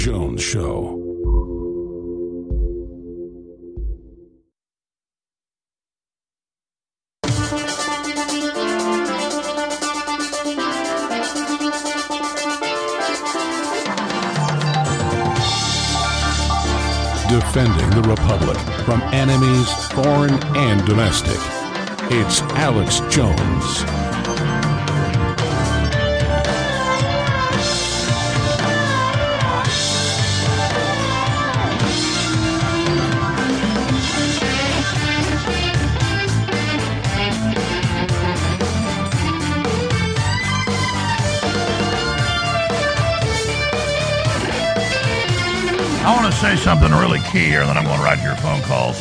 Jones Show. Defending the Republic from enemies, foreign and domestic. It's Alex Jones. I want to say something really key here, and then I'm going to write your phone calls.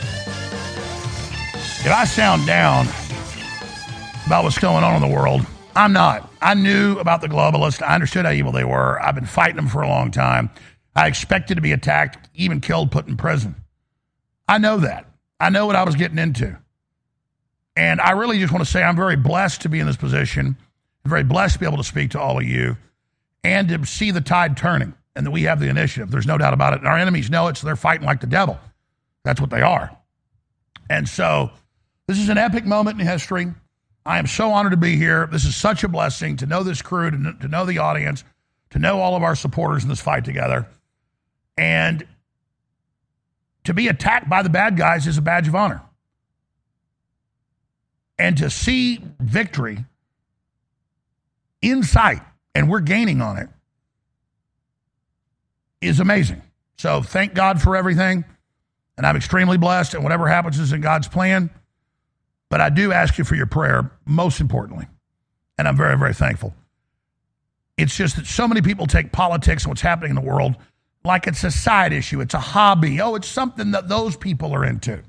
If I sound down about what's going on in the world, I'm not. I knew about the globalists. I understood how evil they were. I've been fighting them for a long time. I expected to be attacked, even killed, put in prison. I know that. I know what I was getting into. And I really just want to say I'm very blessed to be in this position. I'm very blessed to be able to speak to all of you and to see the tide turning. And that we have the initiative. There's no doubt about it. And our enemies know it, so they're fighting like the devil. That's what they are. And so this is an epic moment in history. I am so honored to be here. This is such a blessing to know this crew, to know the audience, to know all of our supporters in this fight together. And to be attacked by the bad guys is a badge of honor. And to see victory in sight, and we're gaining on it, is amazing. So thank God for everything. And I'm extremely blessed, and whatever happens is in God's plan. But I do ask you for your prayer, most importantly. And I'm very, very thankful. It's just that so many people take politics and what's happening in the world like it's a side issue. It's a hobby. Oh, it's something that those people are into.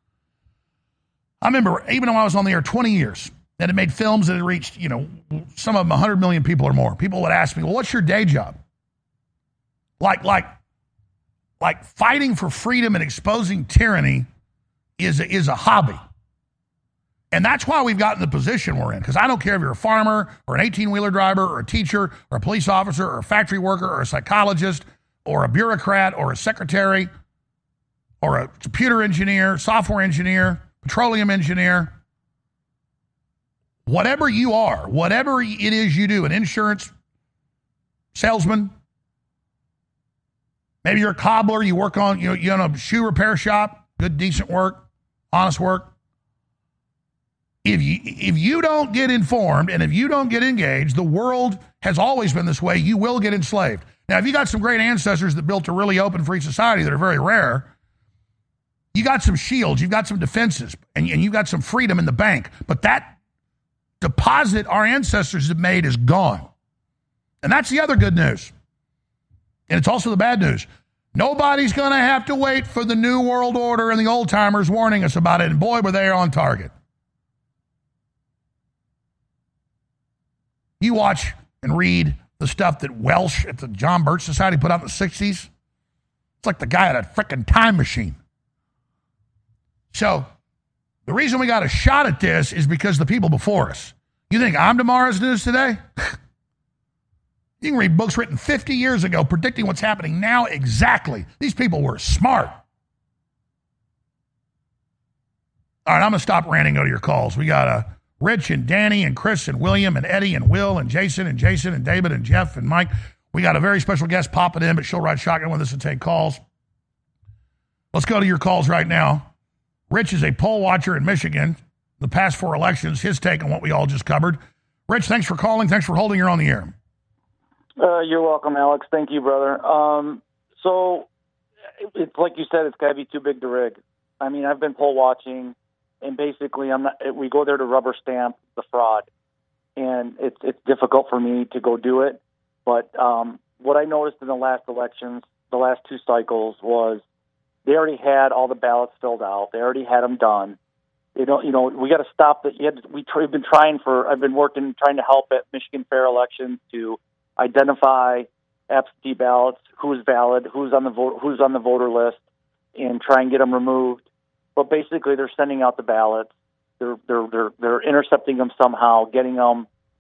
I remember, even though I was on the air 20 years, and it made films that had reached, some of them 100 million people or more. People would ask me, well, what's your day job? Like fighting for freedom and exposing tyranny is a hobby. And that's why we've gotten the position we're in. Because I don't care if you're a farmer or an 18-wheeler driver or a teacher or a police officer or a factory worker or a psychologist or a bureaucrat or a secretary or a computer engineer, software engineer, petroleum engineer. Whatever you are, whatever it is you do, an insurance salesman, maybe you're a cobbler, you work on, you own a shoe repair shop, good, decent work, honest work. If you don't get informed and if you don't get engaged, the world has always been this way. You will get enslaved. Now, if you got some great ancestors that built a really open, free society that are very rare, you got some shields, you've got some defenses, and you've got some freedom in the bank. But that deposit our ancestors have made is gone. And that's the other good news. And it's also the bad news. Nobody's going to have to wait for the New World Order and the old timers warning us about it. And boy, were they on target. You watch and read the stuff that Welsh at the John Birch Society put out in the 60s. It's like the guy had a freaking time machine. So the reason we got a shot at this is because the people before us. You think I'm tomorrow's news today? You can read books written 50 years ago predicting what's happening now exactly. These people were smart. All right, I'm going to stop ranting, go to your calls. We got Rich and Danny and Chris and William and Eddie and Will and Jason and David and Jeff and Mike. We got a very special guest popping in, but she'll ride shotgun with us and take calls. Let's go to your calls right now. Rich is a poll watcher in Michigan. The past 4 elections, his take on what we all just covered. Rich, thanks for calling. Thanks for holding. You're on the air. You're welcome, Alex. Thank you, brother. So it's like you said, it's got to be too big to rig. I mean, I've been poll watching, and basically, we go there to rubber stamp the fraud, and it's difficult for me to go do it. But what I noticed in the last elections, the last 2 cycles, was they already had all the ballots filled out. They already had them done. They don't, we got to stop that. I've been trying to help at Michigan Fair Elections to identify absentee ballots, who's valid, who's on the voter list, and try and get them removed. But basically, they're sending out the ballots. They're intercepting them somehow, getting them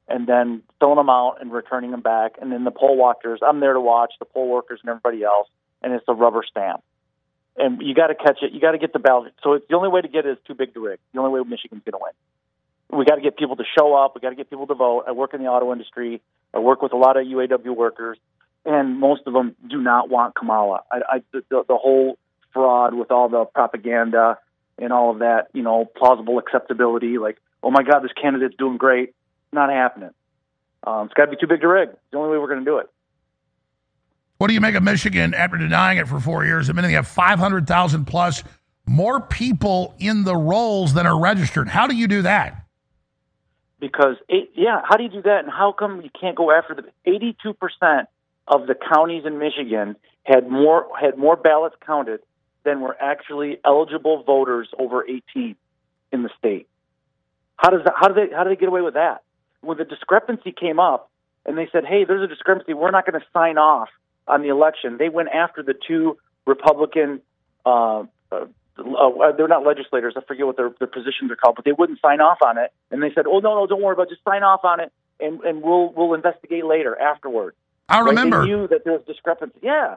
and then filling them out and returning them back. And then the poll watchers, I'm there to watch the poll workers and everybody else, and it's a rubber stamp. And you got to catch it. You got to get the ballot. So it's the only way to get it is too big to rig. The only way Michigan's going to win. We got to get people to show up. We got to get people to vote. I work in the auto industry. I work with a lot of UAW workers, and most of them do not want Kamala. The whole fraud with all the propaganda and all of that, plausible acceptability, like, oh my God, this candidate's doing great. Not happening. It's got to be too big to rig. It's the only way we're going to do it. What do you make of Michigan after denying it for 4 years? I mean, they have 500,000 plus more people in the rolls than are registered. How do you do that? Because, how do you do that? And how come you can't go after the 82% of the counties in Michigan had more ballots counted than were actually eligible voters over 18 in the state? How do they get away with that? When the discrepancy came up and they said, hey, there's a discrepancy, we're not going to sign off on the election, they went after the two Republican, they're not legislators, I forget what their positions are called, but they wouldn't sign off on it. And they said, oh, no, don't worry about it, just sign off on it, and we'll investigate later, afterward. I remember. They knew that there was discrepancy. Yeah.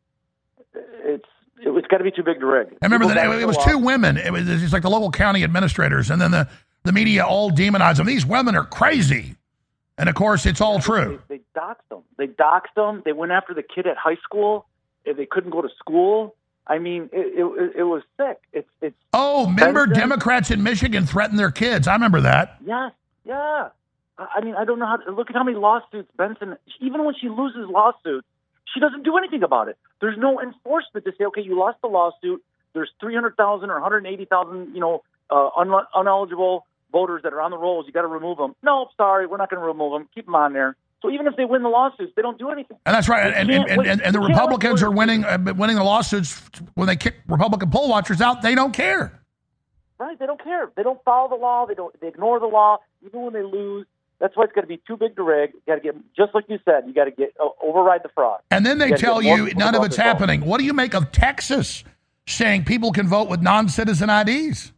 It's got to be too big to rig. I remember that it was two women. It's like the local county administrators, and then the media all demonized them. These women are crazy. And, of course, it's all true. They doxed them. They went after the kid at high school. They couldn't go to school. I mean, it was sick. Remember Democrats in Michigan threatened their kids. I remember that. Yes, yeah. I mean, I don't know how to look at how many lawsuits Benson, even when she loses lawsuits, she doesn't do anything about it. There's no enforcement to say, okay, you lost the lawsuit. There's 300,000 or 180,000, uneligible voters that are on the rolls. You got to remove them. No, sorry, we're not going to remove them. Keep them on there. So even if they win the lawsuits, they don't do anything. And that's right. And the Republicans are winning the lawsuits when they kick Republican poll watchers out. They don't care. Right? They don't care. They don't follow the law. They ignore the law even when they lose. That's why it's got to be too big to rig. You got to get, just like you said, you got to get override the fraud. And then they tell you none of it's happening. What do you make of Texas saying people can vote with non-citizen IDs?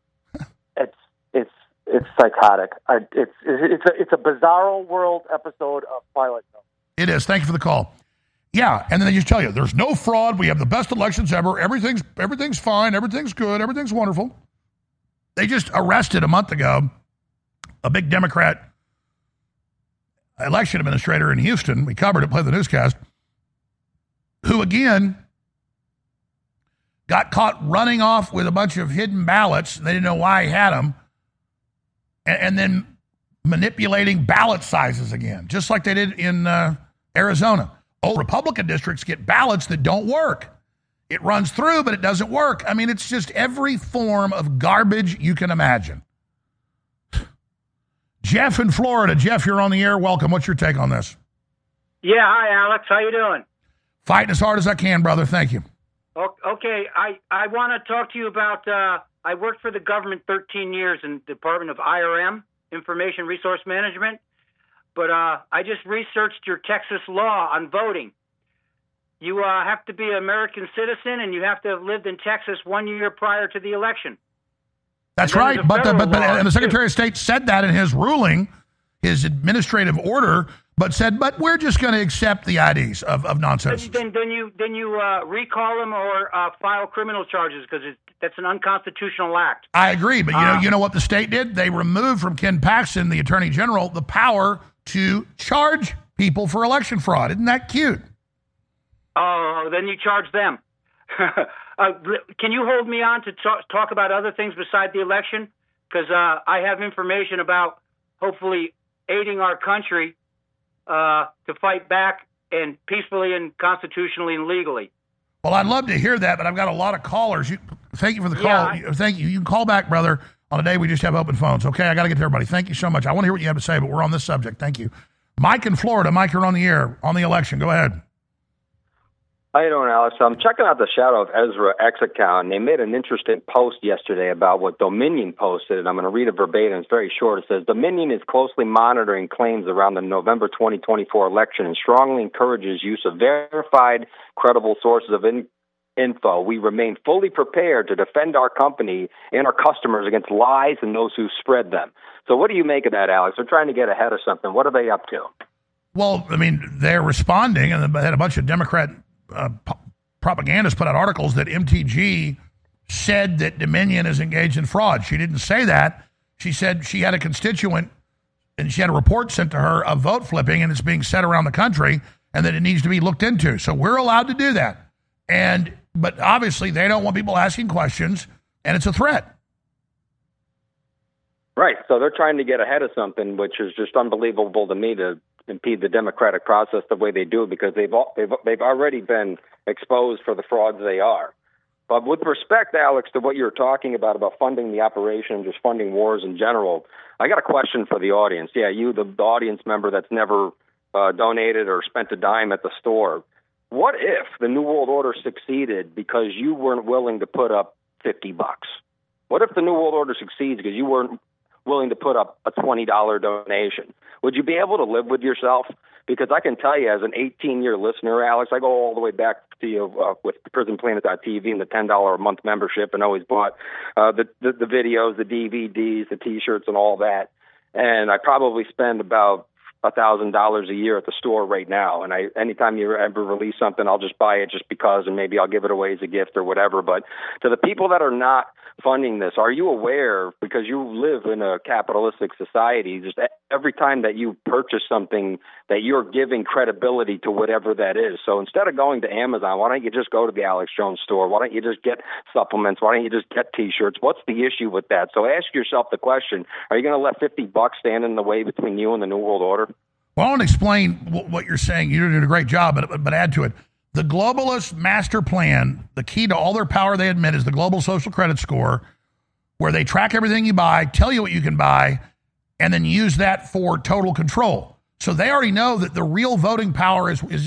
It's psychotic. It's a bizarro world episode of Twilight Zone. It is. Thank you for the call. Yeah, and then they just tell you there's no fraud. We have the best elections ever. Everything's fine. Everything's good. Everything's wonderful. They just arrested a month ago a big Democrat election administrator in Houston. We covered it, played the newscast, who again got caught running off with a bunch of hidden ballots. They didn't know why he had them. And then manipulating ballot sizes again, just like they did in Arizona. Republican districts get ballots that don't work. It runs through, but it doesn't work. I mean, it's just every form of garbage you can imagine. Jeff in Florida. Jeff, you're on the air. Welcome. What's your take on this? Yeah, hi, Alex. How you doing? Fighting as hard as I can, brother. Thank you. Okay, I want to talk to you about, I worked for the government 13 years in the Department of IRM, Information Resource Management, but I just researched your Texas law on voting. You have to be an American citizen, and you have to have lived in Texas 1 year prior to the election. That's right, but the Secretary of State said that in his ruling, his administrative order, but said, but we're just going to accept the IDs of non-citizens. Then you recall them or file criminal charges because that's an unconstitutional act. I agree, but you know what the state did? They removed from Ken Paxton, the Attorney General, the power to charge people for election fraud. Isn't that cute? Oh, then you charge them. Can you hold me on to talk about other things besides the election? Because I have information about hopefully aiding our country to fight back and peacefully and constitutionally and legally. Well, I'd love to hear that, but I've got a lot of callers. Thank you for the call. Thank you. You can call back, brother, on a day we just have open phones. Okay, I got to get to everybody. Thank you so much. I want to hear what you have to say, but we're on this subject. Thank you. Mike in Florida. Mike, you're on the air on the election. Go ahead. How you doing, Alex? I'm checking out the Shadow of Ezra X account, and they made an interesting post yesterday about what Dominion posted, and I'm going to read it verbatim. It's very short. It says, Dominion is closely monitoring claims around the November 2024 election and strongly encourages use of verified, credible sources of info. We remain fully prepared to defend our company and our customers against lies and those who spread them. So what do you make of that, Alex? They're trying to get ahead of something. What are they up to? Well, I mean, they're responding, and they had a bunch of Democrat propagandists put out articles that MTG said that Dominion is engaged in fraud. She didn't say that. She said she had a constituent, and she had a report sent to her of vote flipping, and it's being said around the country, and that it needs to be looked into. So we're allowed to do that. But obviously, they don't want people asking questions, and it's a threat. Right. So they're trying to get ahead of something, which is just unbelievable to me, to impede the democratic process the way they do, because they've already been exposed for the frauds they are. But with respect, Alex, to what you're talking about funding the operation, just funding wars in general, I got a question for the audience. Yeah, you, the audience member that's never donated or spent a dime at the store. What if the New World Order succeeded because you weren't willing to put up $50? What if the New World Order succeeds because you weren't willing to put up a $20 donation? Would you be able to live with yourself? Because I can tell you, as an 18-year listener, Alex, I go all the way back to you with PrisonPlanet.tv and the $10 a month membership, and always bought the videos, the DVDs, the T-shirts, and all that. And I probably spend about $1,000 a year at the store right now. And anytime you ever release something, I'll just buy it just because, and maybe I'll give it away as a gift or whatever. But to the people that are not funding this, are you aware, because you live in a capitalistic society, just every time that you purchase something, that you're giving credibility to whatever that is? So instead of going to Amazon, why don't you just go to the Alex Jones store? Why don't you just get supplements? Why don't you just get T-shirts? What's the issue with that? So ask yourself the question, are you going to let $50 stand in the way between you and the New World Order? Well, I want to explain what you're saying. You did a great job, but add to it. The globalist master plan, the key to all their power, they admit, is the global social credit score, where they track everything you buy, tell you what you can buy, and then use that for total control. So they already know that the real voting power is